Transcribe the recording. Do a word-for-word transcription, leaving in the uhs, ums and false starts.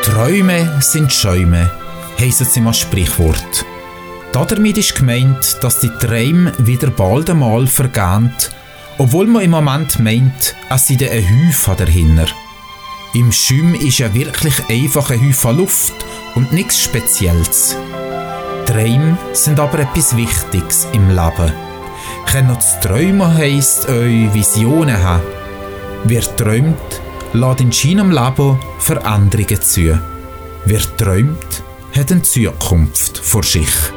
Träume sind Schäume, heisst es im Sprichwort. Damit ist gemeint, dass die Träume wieder bald einmal vergehen, obwohl man im Moment meint, es sei ein Häufen dahinter. Im Schäum ist ja wirklich einfach ein Häufen Luft und nichts Spezielles. Träume sind aber etwas Wichtiges im Leben. Können zu träumen heisst euch Visionen haben. Wer träumt, lässt in seinem Leben Veränderungen zu. Wer träumt, hat eine Zukunft vor sich.